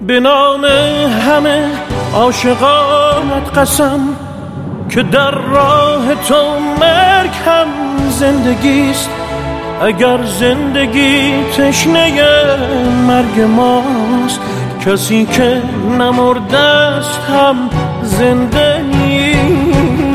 به نام همه عاشقانت قسم که در راه تو مرگ هم زندگیست. اگر زندگی تشنه مرگ ماست، کسی که نمرده است هم زنده نیست.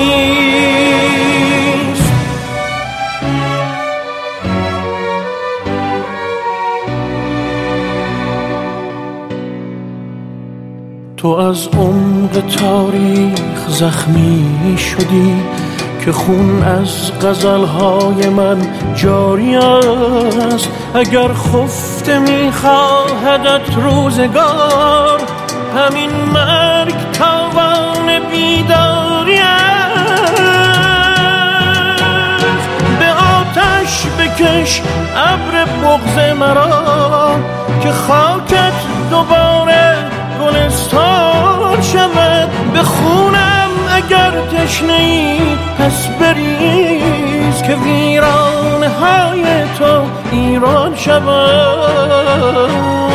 تو از عمق تاریخ زخمی شدی که خون از غزلهای من جاری است. اگر خفته میخواهدت روزگار، همین مرگ تاوان بیداری است. به آتش بکش ابر بغض مرا که خاکت دوباره گلستان شود. به خونم اگر تشنه‌ای پس بریز که ویرانه های تو ایران شود.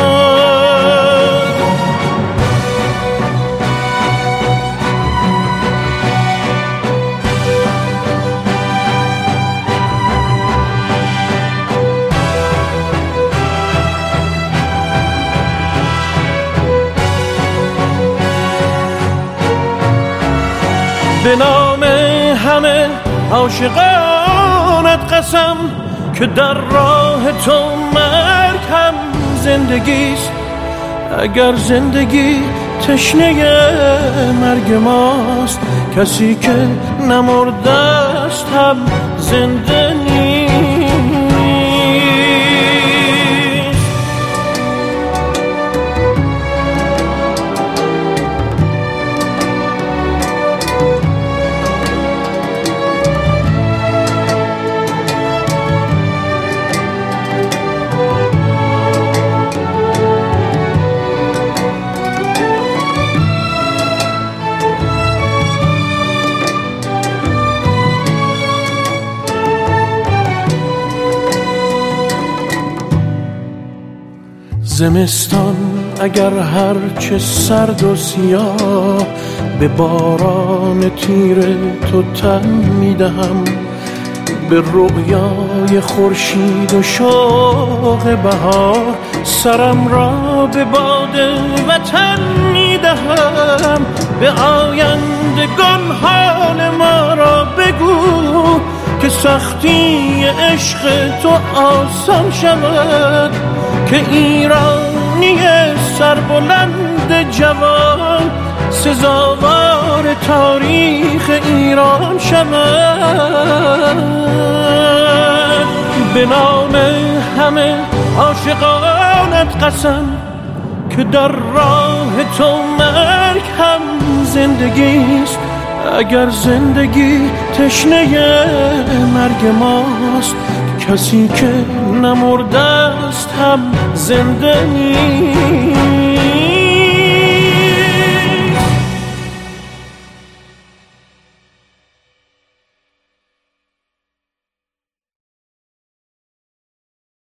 به نام همه عاشقانت قسم که در راه تو مرگ هم زندگیست. اگر زندگی تشنه مرگ ماست، کسی که نمرده است هم زنده نیست. زمستان اگر هرچه سرد و سیاه، به باران تیر تو تن میدهم. به رؤیای خورشید و شوق بهار، سرم را به باد وطن میدهم. به آیندگان حال ما را بگو که سختی عشق تو آسان شود. که ایرانی سربلند جوان سزاوار تاریخ ایران شود. به نام همه عاشقانت قسم که در راه تو مرگ هم زندگیست. اگر زندگی تشنه مرگ ماست، کسی که نمرده است هم زنده نیست.